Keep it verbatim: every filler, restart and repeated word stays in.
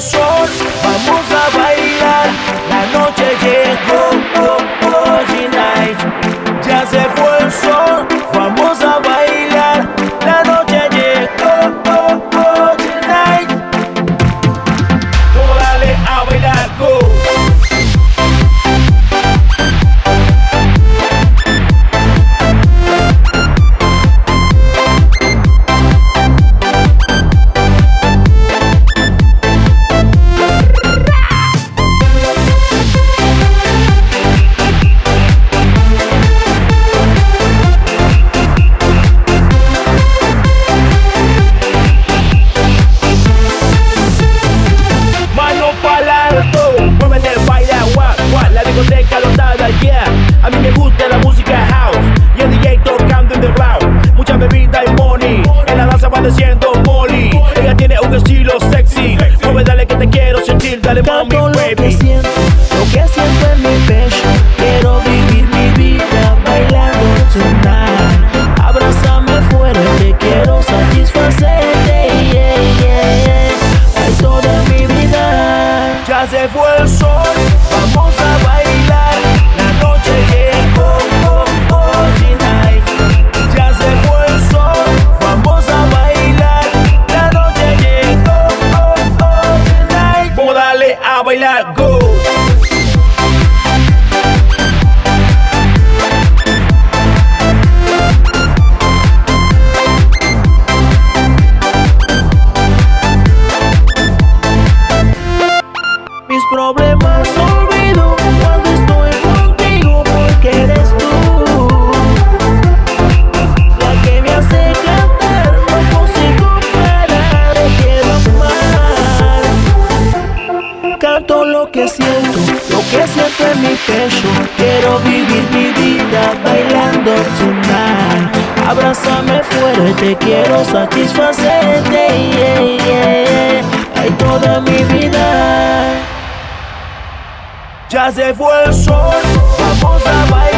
sol, vamos a bailar. La noche llegó, oh, oh, tonight. Ya se fue el sol, vamos a bailar. La noche llegó, oh, oh, tonight. Vamos a darle a bailar, go. Yeah, a mí me gusta la música house y el D J tocando en the round. Mucha bebida y money, en la danza va diciendo Molly. Ella tiene un estilo sexy, mueve, dale que te quiero sentir, dale mami, Canto lo baby. que siento, lo que siento en mi pecho. Quiero vivir mi vida bailando tonight. Abrázame fuerte, quiero satisfacerte, yeah, yeah, yeah. Ay, toda mi vida. Ya se fue el sol, vamos a bailar. La noche llegó, oh, oh, tonight. Ya se fue el sol, vamos a bailar. La noche llegó, oh, oh, tonight. Vamos a darle a bailar, go. Mis problemas olvido cuando estoy contigo, porque eres tú la que me hace cantar. No consigo parar, te quiero amar. Canto lo que siento, lo que siento en mi pecho. Quiero vivir mi vida bailando tonight. Abrázame fuerte, quiero satisfacerte, yeah, yeah, yeah. Ay, toda mi vida. Ya se fue el sol, vamos a bailar.